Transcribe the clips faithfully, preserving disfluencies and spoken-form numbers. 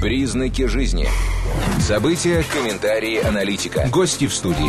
Признаки жизни. События, комментарии, аналитика. Гости в студии.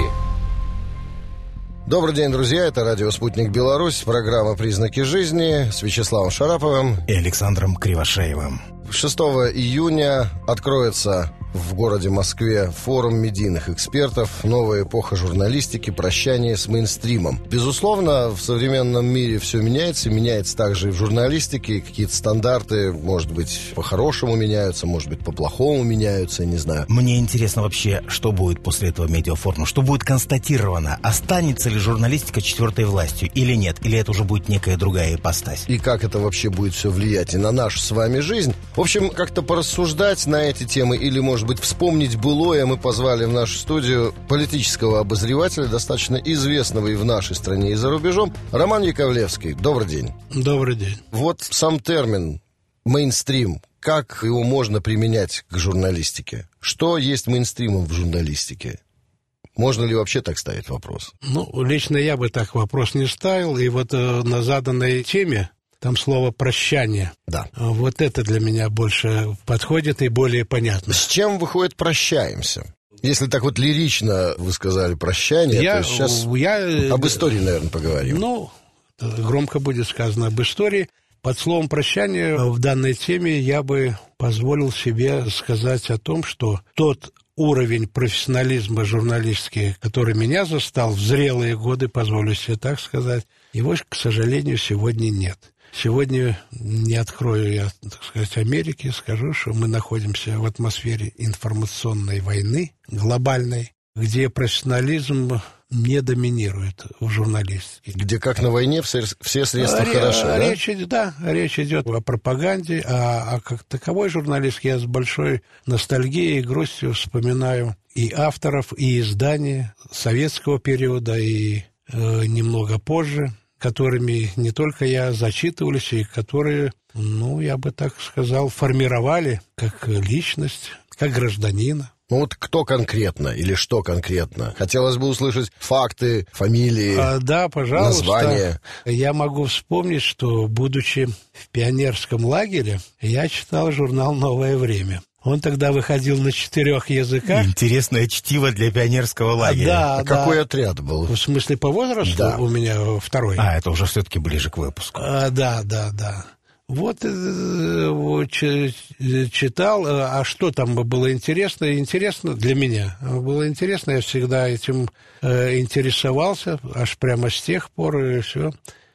Добрый день, друзья. Это радио «Спутник Беларусь», программа «Признаки жизни» с Вячеславом Шараповым и Александром Кривошеевым. шестого июня откроется в городе Москве форум медийных экспертов «Новая эпоха журналистики. Прощание с мейнстримом». Безусловно, в современном мире все меняется, меняется также и в журналистике. Какие-то стандарты, может быть, по-хорошему меняются, может быть, по-плохому меняются, не знаю. Мне интересно вообще, что будет после этого медиафорума, что будет констатировано, останется ли журналистика четвертой властью или нет, или это уже будет некая другая ипостась. И как это вообще будет все влиять и на нашу с вами жизнь. В общем, как-то порассуждать на эти темы или, может быть, вспомнить былое, мы позвали в нашу студию политического обозревателя, достаточно известного и в нашей стране, и за рубежом, Роман Яковлевский. Добрый день. Добрый день. Вот сам термин «мейнстрим», как его можно применять к журналистике? Что есть мейнстримом в журналистике? Можно ли вообще так ставить вопрос? Ну, лично я бы так вопрос не ставил, и вот э, на заданной теме там слово «прощание». Да. Вот это для меня больше подходит и более понятно. С чем, выходит, прощаемся? Если так вот лирично вы сказали «прощание», я, то сейчас я, об истории, наверное, поговорим. Ну, громко будет сказано об истории. Под словом «прощание» в данной теме я бы позволил себе сказать о том, что тот уровень профессионализма журналистский, который меня застал в зрелые годы, позволю себе так сказать, его, к сожалению, сегодня нет. Сегодня не открою я, так сказать, Америки, скажу, что мы находимся в атмосфере информационной войны, глобальной, где профессионализм не доминирует в журналистике. Где, как на войне, все, все средства Ре- хороши, да? Речь, да, речь идет о пропаганде, а, а как таковой журналист я с большой ностальгией и грустью вспоминаю и авторов, и издания советского периода, и э, немного позже, которыми не только я зачитывались, и которые, ну, я бы так сказал, формировали как личность, как гражданина. Ну вот кто конкретно или что конкретно? Хотелось бы услышать факты, фамилии, а, да, пожалуйста. названия. Я могу вспомнить, что, будучи в пионерском лагере, я читал журнал «Новое время». Он тогда выходил на четырех языках. Интересное чтиво для пионерского лагеря. Да, а да. какой отряд был? В смысле, по возрасту Да. у меня второй. А, это уже все-таки ближе к выпуску. А, да, да, да. Вот, э, вот ч- читал, а что там было интересно? Интересно для меня. Было интересно, я всегда этим э, интересовался, аж прямо с тех пор, и все.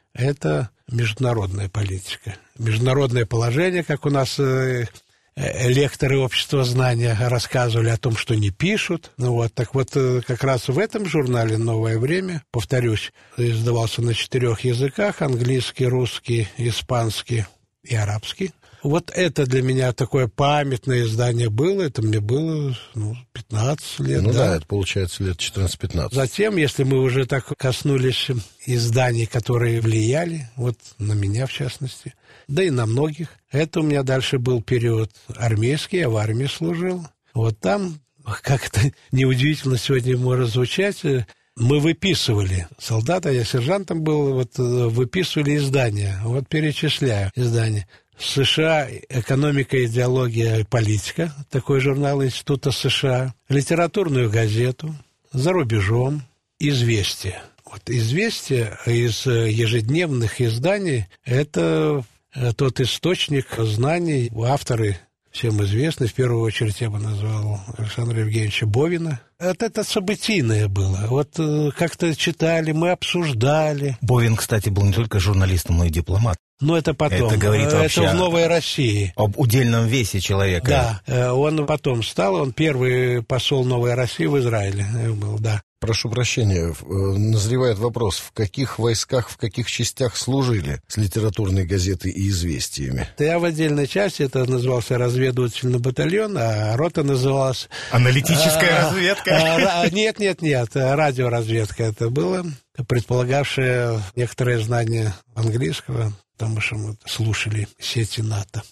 Это международная политика. Международное положение, как у нас... Э, лекторы общества знания рассказывали о том, что не пишут. Ну вот, так вот, как раз в этом журнале «Новое время», повторюсь, издавался на четырех языках: английский, русский, испанский и арабский. Вот это для меня такое памятное издание было. Это мне было, ну, пятнадцать лет. Ну да, да, это получается лет четырнадцать-пятнадцать. Затем, если мы уже так коснулись изданий, которые влияли, вот на меня в частности, да и на многих, это у меня дальше был период армейский, я в армии служил. Вот там, как это неудивительно сегодня может звучать, мы выписывали, солдата, я сержантом был, вот выписывали издания, вот перечисляю издания. США «Экономика, идеология и политика», такой журнал Института США, литературную газету, «За рубежом», «Известия». Вот «Известия» из ежедневных изданий – это тот источник знаний, авторы всем известны, в первую очередь я бы назвал Александра Евгеньевича Бовина. Вот это событийное было. Вот как-то читали, мы обсуждали. Бовин, кстати, был не только журналистом, но и дипломат. Но это потом. Это говорит это вообще в «Новой России». Об удельном весе человека. Да, он потом стал, он первый посол «Новой России» в Израиле был, да. Прошу прощения, назревает вопрос, в каких войсках, в каких частях служили с литературной газетой и известиями? Я в отдельной части, это назывался разведывательный батальон, а рота называлась... Аналитическая разведка? Нет, нет, нет, радиоразведка это было, предполагавшее некоторое знание английского, потому что мы слушали сети НАТО.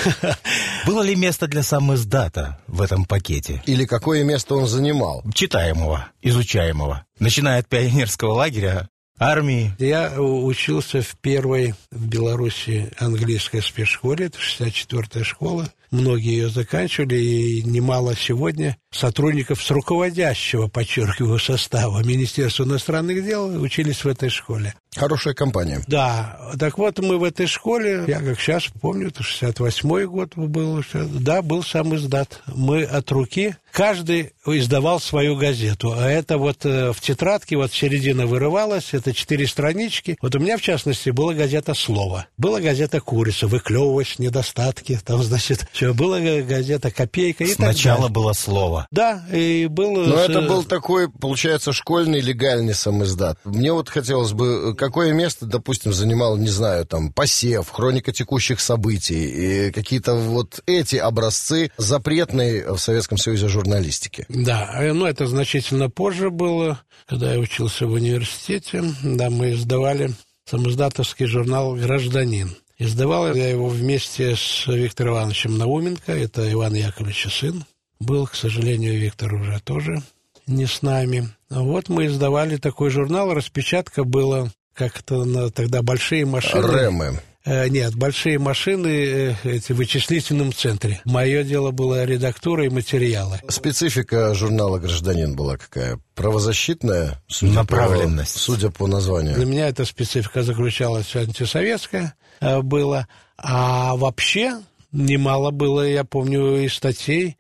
Было ли место для самиздата в этом пакете? Или какое место он занимал? Читаемого, изучаемого. Начиная от пионерского лагеря, армии. Я учился в первой в Беларуси английской спецшколе, это шестьдесят четвёртая школа. многие ее заканчивали, и немало сегодня сотрудников с руководящего, подчеркиваю, состава Министерства иностранных дел учились в этой школе. Хорошая компания. Да, так вот мы в этой школе, я как сейчас помню, это шестьдесят восьмой год был, да, был сам издат. Мы от руки, каждый издавал свою газету, а это вот в тетрадке, вот середина вырывалась, это четыре странички. Вот у меня, в частности, была газета «Слово», была газета «Курица», выклевываешь недостатки, там, значит, все, была газета «Копейка» и Сначала так далее. было «Слово». Да, и было... Но это был такой, получается, школьный легальный самиздат. Мне вот хотелось бы, какое место, допустим, занимал, не знаю, там, «Посев», «Хроника текущих событий», и какие-то вот эти образцы запретной в Советском Союзе журналистики. Да, ну это значительно позже было, когда я учился в университете. Да, мы издавали самиздатовский журнал «Гражданин». Издавал я его вместе с Виктором Ивановичем Науменко, это Иван Яковлевич сын. Был, к сожалению, Виктор уже тоже не с нами. Вот мы издавали такой журнал, распечатка была как-то тогда большие машины. Рэмы. Э, нет, большие машины э, эти, в вычислительном центре. Мое дело было редактура и материалы. Специфика журнала «Гражданин» была какая? Правозащитная? Судя Направленность. По, судя по названию. Для меня эта специфика заключалась антисоветская э, была. А вообще... Немало было, я помню, и статей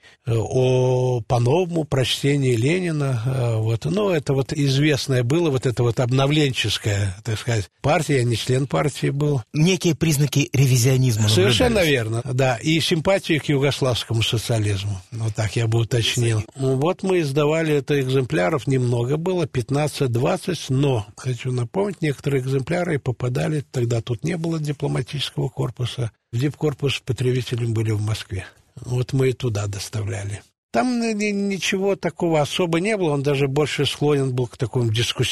о по-новому прочтении Ленина. Вот. Но это вот известное было, вот это вот обновленческая, так сказать, партия, я не член партии был. Некие признаки ревизионизма. Совершенно верно, да. И симпатии к югославскому социализму. Вот так я бы уточнил. Вот мы издавали это экземпляров, немного было, пятнадцать-двадцать, но, хочу напомнить, некоторые экземпляры попадали, тогда тут не было дипломатического корпуса, в дипкорпус потребителям были в Москве. Вот мы и туда доставляли. Там ничего такого особо не было, он даже больше склонен был к такому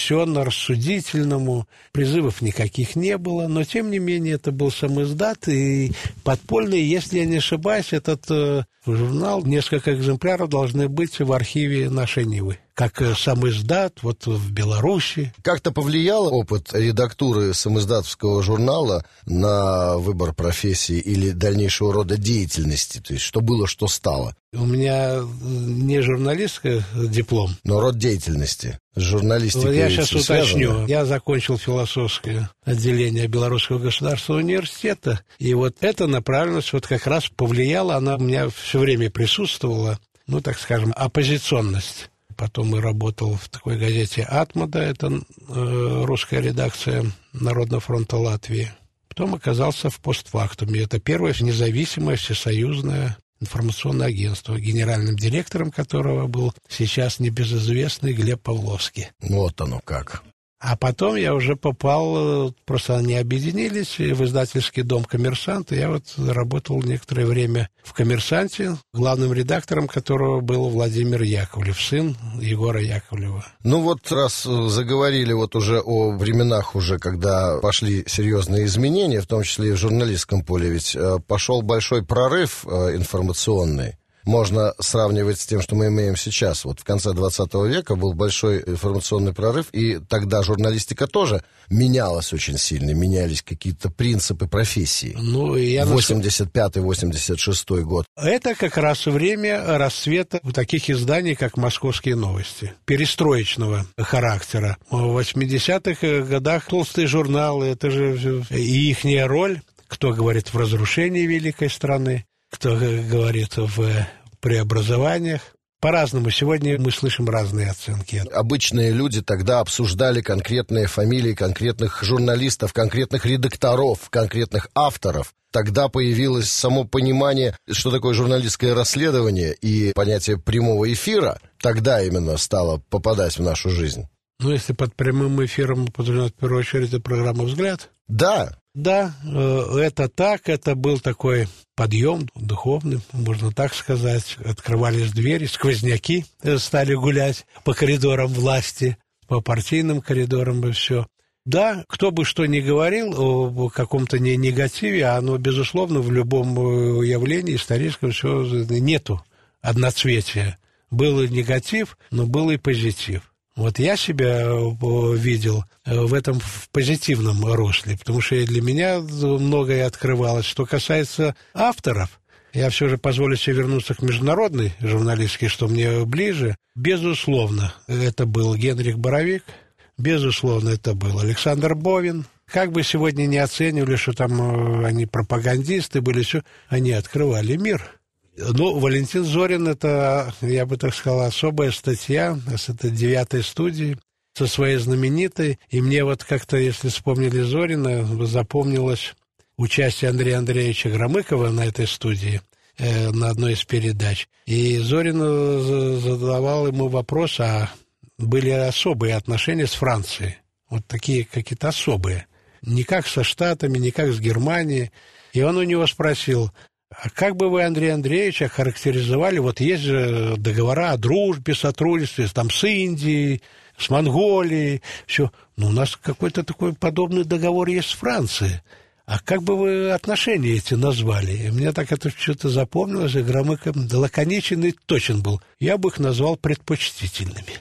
дискуссионно-рассудительному. Призывов никаких не было, но, тем не менее, это был самиздат, и подпольный, если я не ошибаюсь, этот э, журнал, несколько экземпляров должны быть в архиве нашей Нивы. Как самиздат вот в Беларуси. Как-то повлиял опыт редактуры самиздатовского журнала на выбор профессии или дальнейшего рода деятельности? То есть, что было, что стало? У меня не журналистский диплом. Но род деятельности. С журналистикой Я сейчас уточню. Связано? Я закончил философское отделение Белорусского государственного университета. И вот эта направленность вот как раз повлияла. Она у меня все время присутствовала. Ну, так скажем, оппозиционность. Потом я работал в такой газете «Атмада», это э, русская редакция Народного фронта Латвии. Потом оказался в «Постфактуме». Это первое независимое всесоюзное информационное агентство, генеральным директором которого был сейчас небезызвестный Глеб Павловский. Вот оно как. А потом я уже попал, просто они объединились в издательский дом «Коммерсант». И я вот работал некоторое время в «Коммерсанте», главным редактором которого был Владимир Яковлев, сын Егора Яковлева. Ну вот раз заговорили вот уже о временах уже, когда пошли серьезные изменения, в том числе и в журналистском поле, ведь пошел большой прорыв информационный. Можно сравнивать с тем, что мы имеем сейчас. Вот в конце двадцатого века был большой информационный прорыв, и тогда журналистика тоже менялась очень сильно, менялись какие-то принципы профессии. Ну, я восемьдесят пятый — восемьдесят шестой год. Это как раз время расцвета таких изданий, как «Московские новости», перестроечного характера. В восьмидесятых годах толстые журналы, это же и ихняя роль, кто говорит в разрушении великой страны, кто говорит в преобразованиях. По-разному. Сегодня мы слышим разные оценки. Обычные люди тогда обсуждали конкретные фамилии конкретных журналистов, конкретных редакторов, конкретных авторов. Тогда появилось само понимание, что такое журналистское расследование, и понятие прямого эфира тогда именно стало попадать в нашу жизнь. Ну, если под прямым эфиром подразумевать в первую очередь это программа «Взгляд». Да. Да, это так, это был такой подъем духовный, можно так сказать. Открывались двери, сквозняки стали гулять по коридорам власти, по партийным коридорам и все. Да, кто бы что ни говорил о каком-то не негативе, оно, безусловно, в любом явлении историческом все нету одноцветия. Был и негатив, но был и позитив. Вот я себя видел в этом в позитивном русле, потому что для меня многое открывалось. Что касается авторов, я все же позволю себе вернуться к международной журналистике, что мне ближе. Безусловно, это был Генрих Боровик, безусловно, это был Александр Бовин. Как бы сегодня не оценивали, что там они пропагандисты были, все, они открывали мир. Ну, Валентин Зорин, это, я бы так сказал, особая статья с этой девятой студии, со своей знаменитой. И мне вот как-то, если вспомнили Зорина, запомнилось участие Андрея Андреевича Громыкова на этой студии, э, на одной из передач. И Зорин задавал ему вопрос, а были особые отношения с Францией. Вот такие какие-то особые. Не как со Штатами, не как с Германией. И он у него спросил, а как бы вы, Андрей Андреевич, охарактеризовали, вот есть же договора о дружбе, сотрудничестве там, с Индией, с Монголией, все. Но у нас какой-то такой подобный договор есть с Францией. А как бы вы отношения эти назвали? И мне так это что-то запомнилось, и Громыко лаконичен и точен был. Я бы их назвал предпочтительными.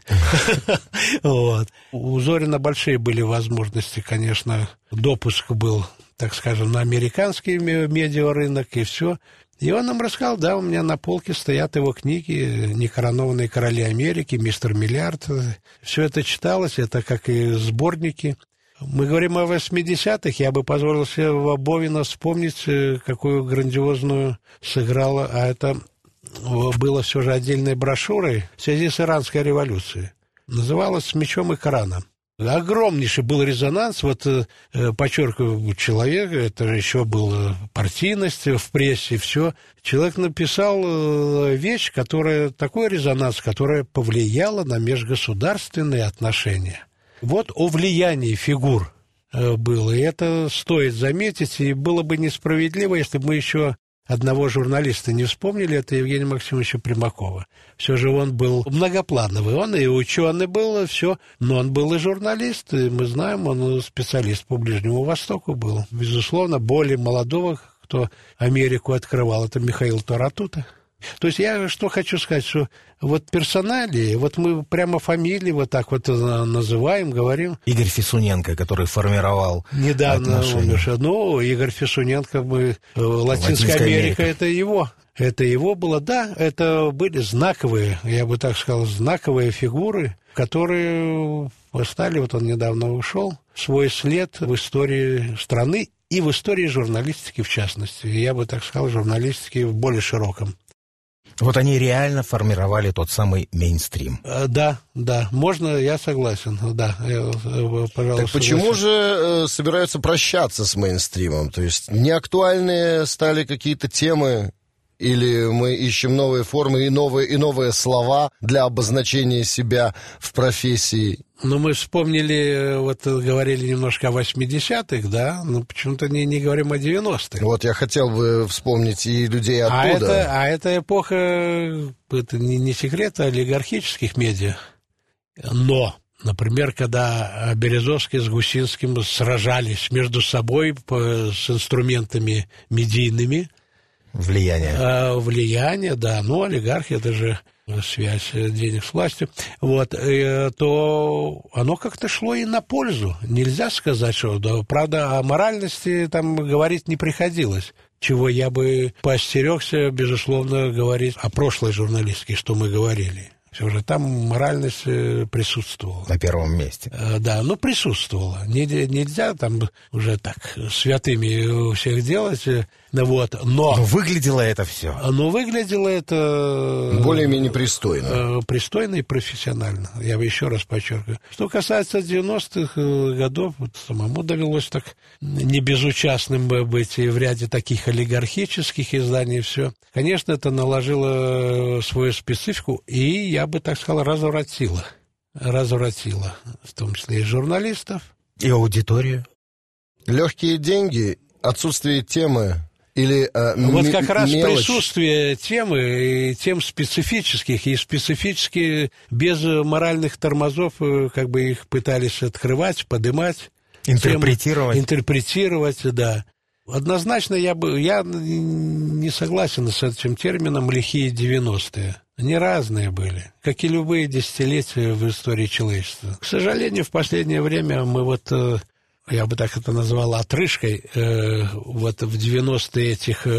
У Зорина большие были возможности, конечно, допуск был, так скажем, на американский медиарынок и все. И он нам рассказал, да, у меня на полке стоят его книги «Некоронованные короли Америки», «Мистер Миллиард». Все это читалось, это как и сборники. Мы говорим о восьмидесятых, я бы позволил себе Бовина вспомнить, какую грандиозную сыграла, а это было все же отдельной брошюрой в связи с Иранской революцией. Называлась «С мечом и Кораном». Огромнейший был резонанс, вот, подчеркиваю, человек, это еще была партийность в прессе, все. Человек написал вещь, которая, такой резонанс, которая повлияла на межгосударственные отношения. Вот о влиянии фигур было, и это стоит заметить, и было бы несправедливо, если бы мы еще одного журналиста не вспомнили, это Евгения Максимовича Примакова. Все же он был многоплановый, он и ученый был, все, но он был и журналист, и мы знаем, он специалист по Ближнему Востоку был. Безусловно, более молодого, кто Америку открывал, это Михаил Таратута. То есть я что хочу сказать, что вот персоналии, вот мы прямо фамилии вот так вот называем, говорим. Игорь Фисуненко, который формировал недавно отношения. Умер. Ну, Игорь Фисуненко, мы, Латинская, Латинская Америка, Америка, это его. Это его было, да, это были знаковые, я бы так сказал, знаковые фигуры, которые оставили, вот он недавно ушел, свой след в истории страны и в истории журналистики в частности. Я бы так сказал, журналистики в более широком. Вот они реально формировали тот самый мейнстрим. Да, да, можно, я согласен, да, пожалуйста. Так почему же э, собираются прощаться с мейнстримом? То есть неактуальные стали какие-то темы, или мы ищем новые формы и новые, и новые слова для обозначения себя в профессии? Ну, мы вспомнили, вот говорили немножко о восьмидесятых, да, но почему-то не, не говорим о девяностых. Вот я хотел бы вспомнить и людей оттуда. А это, а это эпоха, это не, не секрет, олигархических медиа. Но, например, когда Березовский с Гусинским сражались между собой по, с инструментами медийными. Влияние. А, влияние, да, ну, олигархия, это же связь денег с властью, вот, и, то оно как-то шло и на пользу. Нельзя сказать, что, да, правда, о моральности там говорить не приходилось, чего я бы поостерегся, безусловно, говорить о прошлой журналистике, что мы говорили. Все же там моральность присутствовала. На первом месте. Да, ну, присутствовала. Нельзя там уже так святыми всех делать, вот, но... Но выглядело это все. Но выглядело это... более-менее пристойно. Пристойно и профессионально, я бы еще раз подчеркиваю. Что касается девяностых годов, вот самому довелось так не безучастным быть и в ряде таких олигархических изданий и все. Конечно, это наложило свою специфику, и я бы так сказал, развратило. Развратило, в том числе и журналистов. И аудиторию. Легкие деньги, отсутствие темы или э, вот м- как раз мелочь. Присутствие темы, и тем специфических, и специфически без моральных тормозов, как бы их пытались открывать, подымать. Интерпретировать. Тем, интерпретировать, да. Однозначно я бы я не согласен с этим термином «лихие девяностые». Они разные были, как и любые десятилетия в истории человечества. К сожалению, в последнее время мы вот, я бы так это назвал, отрыжкой, вот в девяностые этих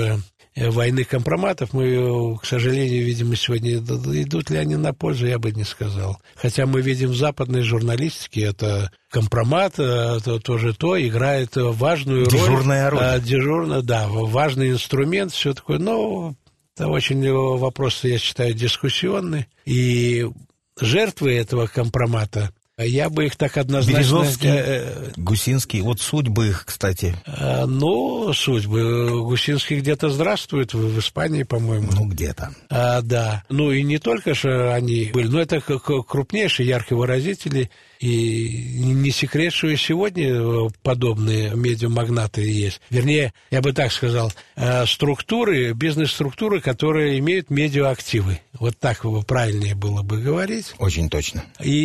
войны компроматов, мы, к сожалению, видим сегодня, идут ли они на пользу, я бы не сказал. Хотя мы видим в западной журналистике, это компромат, это тоже то, играет важную роль. Дежурное орудие. Дежурное, да, важный инструмент, все такое. Но это очень вопрос, я считаю, дискуссионный. И жертвы этого компромата, я бы их так однозначно... Березовский, Гусинский, вот судьбы их, кстати. А, ну, судьбы. Гусинский где-то здравствует, в, в Испании, по-моему. Ну, где-то. А, да. Ну, и не только же они были, но это крупнейшие яркие выразители. И не секрет, что и сегодня подобные медиамагнаты есть. Вернее, я бы так сказал, структуры, бизнес-структуры, которые имеют медиаактивы. Вот так правильнее было бы говорить. Очень точно.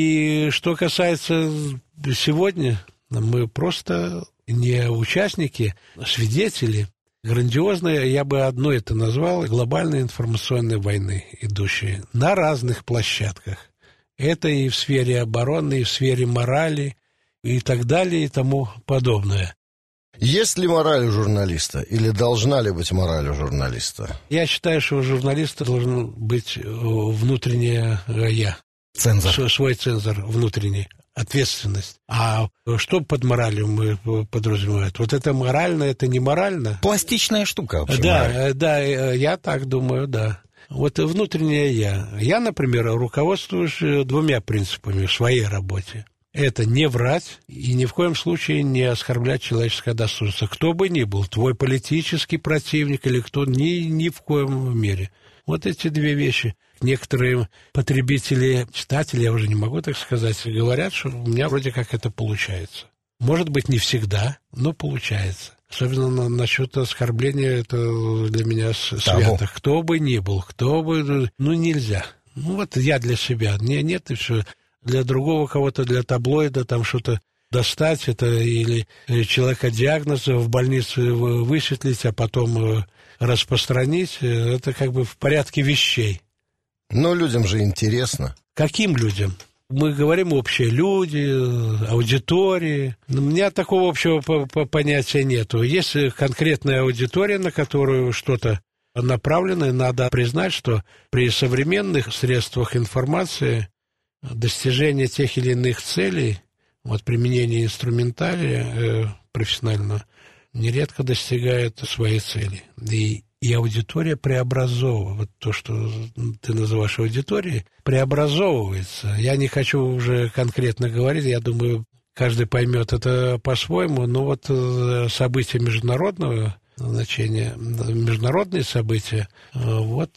И что касается сегодня, мы просто не участники, а свидетели грандиозной, я бы одно это назвал, глобальной информационной войны, идущей на разных площадках. Это и в сфере обороны, и в сфере морали, и так далее, и тому подобное. Есть ли мораль у журналиста, или должна ли быть мораль у журналиста? Я считаю, что у журналиста должен быть внутреннее «я». Цензор. Свой цензор внутренний, ответственность. А что под моралью мы подразумеваем? Вот это морально, это не морально? Пластичная штука вообще. Да, мораль. да, я так думаю, да. Вот внутреннее «я». Я, например, руководствуюсь двумя принципами в своей работе. Это не врать и ни в коем случае не оскорблять человеческое достоинство. Кто бы ни был, твой политический противник или кто, ни, ни в коем мере. Вот эти две вещи. Некоторые потребители, читатели, я уже не могу так сказать, говорят, что у меня вроде как это получается. Может быть, не всегда, но получается. Особенно на, насчет оскорбления, это для меня свято. Кто бы ни был, кто бы... Ну, нельзя. Ну, вот я для себя. Не, нет, и все. Для другого кого-то, для таблоида, там что-то достать, это или человека диагноз в больнице высветлить, а потом распространить, это как бы в порядке вещей. Но людям же интересно. Каким людям? Мы говорим общие люди, аудитории. У меня такого общего понятия нету. Есть конкретная аудитория, на которую что-то направлено, и надо признать, что при современных средствах информации достижение тех или иных целей, вот применение инструментария э, профессионального, нередко достигает своей цели. И И аудитория преобразовывается. Вот то, что ты называешь аудиторией, преобразовывается. Я не хочу уже конкретно говорить, я думаю, каждый поймет это по-своему, но вот события международного значения, международные события, вот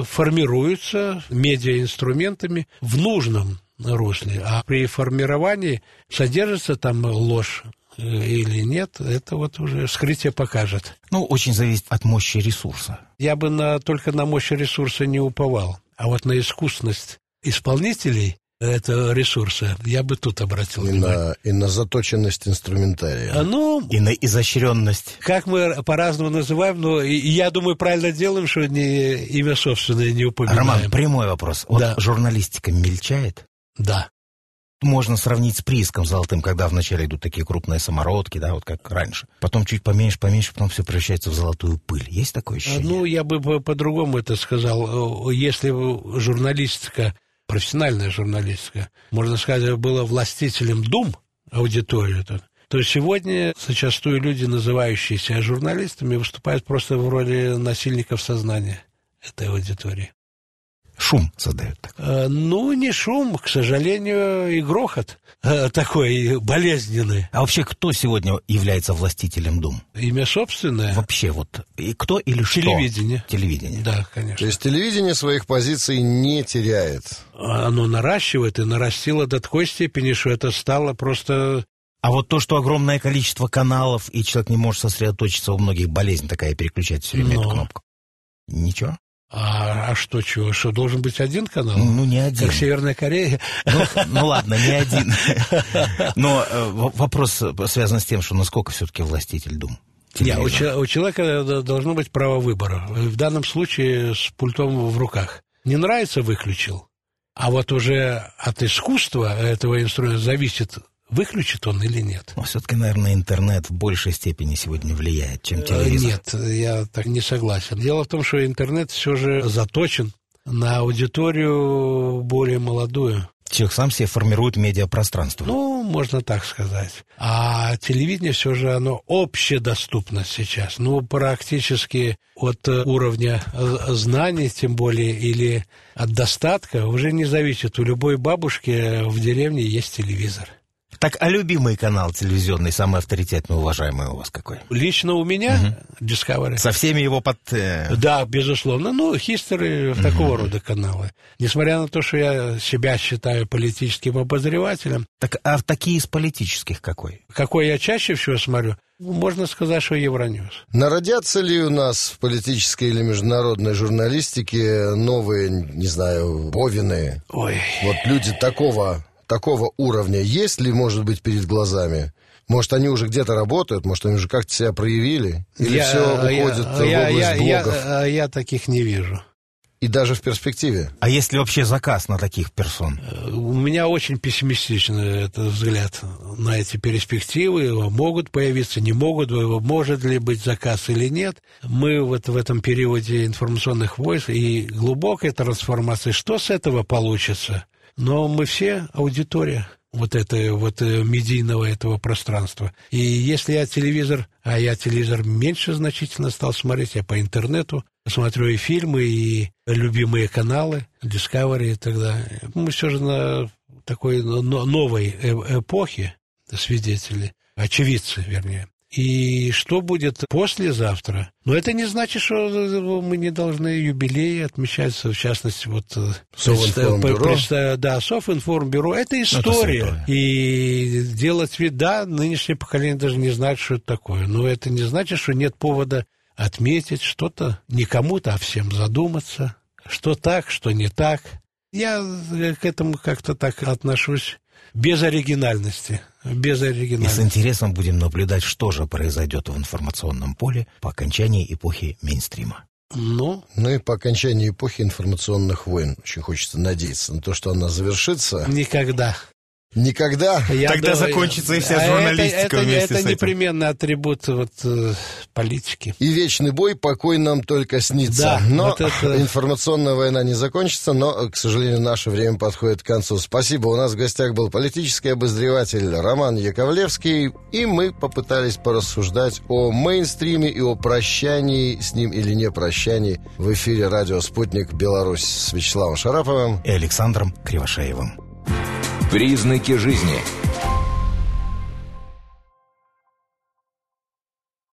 формируются медиаинструментами в нужном русле. А при формировании содержится там ложь или нет, это вот уже вскрытие покажет. Ну, очень зависит от мощи ресурса. Я бы на, только на мощь ресурса не уповал, а вот на искусность исполнителей этого ресурса я бы тут обратил и внимание. На, и на заточенность инструментария. А, ну, и на изощренность. Как мы по-разному называем, но и, и я думаю, правильно делаем, что не, имя собственное не упоминаем. Роман, прямой вопрос. Вот да. Журналистика мельчает? Да. Можно сравнить с прииском золотым, когда вначале идут такие крупные самородки, да, вот как раньше. Потом чуть поменьше, поменьше, потом все превращается в золотую пыль. Есть такое ощущение? Ну, я бы по-другому это сказал. Если журналистика, профессиональная журналистика, можно сказать, была властителем дум аудитории, то сегодня зачастую люди, называющие себя журналистами, выступают просто в роли насильников сознания этой аудитории. Шум создают так. А, ну, не шум, к сожалению, и грохот а, такой болезненный. А вообще, кто сегодня является властителем дум? Имя собственное? Вообще, вот, и кто или что? Телевидение. Телевидение. Да, конечно. То есть телевидение своих позиций не теряет? Оно наращивает и нарастило до такой степени, что это стало просто... А вот то, что огромное количество каналов, и человек не может сосредоточиться, у многих болезнь такая, переключать все время Но... эту кнопку. Ничего? А, а что, чего? Что, должен быть один канал? Ну, не один. Как Северная Корея? Ну, ну ладно, не один. Но э, вопрос связан с тем, что насколько все-таки властитель дум. Нет, у, у человека должно быть право выбора. В данном случае с пультом в руках. Не нравится — выключил. А вот уже от искусства этого инструмента зависит выключит он или нет. Но все-таки, наверное, интернет в большей степени сегодня влияет, чем телевизор. Нет, я так не согласен. Дело в том, что интернет все же заточен на аудиторию более молодую. Человек сам себе формирует медиапространство. Ну, можно так сказать. А телевидение все же, оно общедоступно сейчас. Ну, практически от уровня знаний, тем более, или от достатка, уже не зависит. У любой бабушки в деревне есть телевизор. Так, а любимый канал телевизионный, самый авторитетный, уважаемый у вас какой? Лично у меня угу. Discovery. Со всеми его под... Да, безусловно. Ну, History, угу. такого рода каналы. Несмотря на то, что я себя считаю политическим обозревателем. Так, а такие из политических какой? Какой я чаще всего смотрю? Можно сказать, что Евроньюз. Народятся ли у нас в политической или международной журналистике новые, не знаю, Бовины? Ой. Вот люди такого... Такого уровня есть ли, может быть, перед глазами? Может, они уже где-то работают, может, они уже как-то себя проявили? Или я, все уходит я, в область я, блогов? Я, я, я таких не вижу. И даже в перспективе? А есть ли вообще заказ на таких персон? У меня очень пессимистичный этот взгляд на эти перспективы. Могут появиться, не могут, может ли быть заказ или нет. Мы вот в этом периоде информационных войн и глубокой трансформации, что с этого получится? Но мы все аудитория вот этого вот медийного этого пространства. И если я телевизор, а я телевизор меньше значительно стал смотреть, я по интернету смотрю и фильмы, и любимые каналы, Discovery и так далее. Мы все же на такой новой эпохе свидетели, очевидцы, вернее. И что будет послезавтра? Но это не значит, что мы не должны юбилеи отмечать, в частности, вот... Совинформбюро. Да, Совинформбюро. Это история. Это и делать вид, да, нынешнее поколение даже не знает, что это такое. Но это не значит, что нет повода отметить что-то, не кому-то, а всем задуматься, что так, что не так. Я к этому как-то так отношусь. Без оригинальности. Без оригинальности. И с интересом будем наблюдать, что же произойдет в информационном поле по окончании эпохи мейнстрима. Ну, ну и по окончании эпохи информационных войн. Очень хочется надеяться на то, что она завершится. Никогда. Никогда? Я Тогда думаю, закончится и вся журналистика это, это, вместе это с этим. Это непременный атрибут вот, э, политики. И вечный бой, покой нам только снится. Да, но вот это... информационная война не закончится, но, к сожалению, наше время подходит к концу. Спасибо. У нас в гостях был политический обозреватель Роман Яковлевский, и мы попытались порассуждать о мейнстриме и о прощании с ним или не прощании в эфире радио «Спутник Беларусь» с Вячеславом Шараповым и Александром Кривошеевым. Признаки жизни.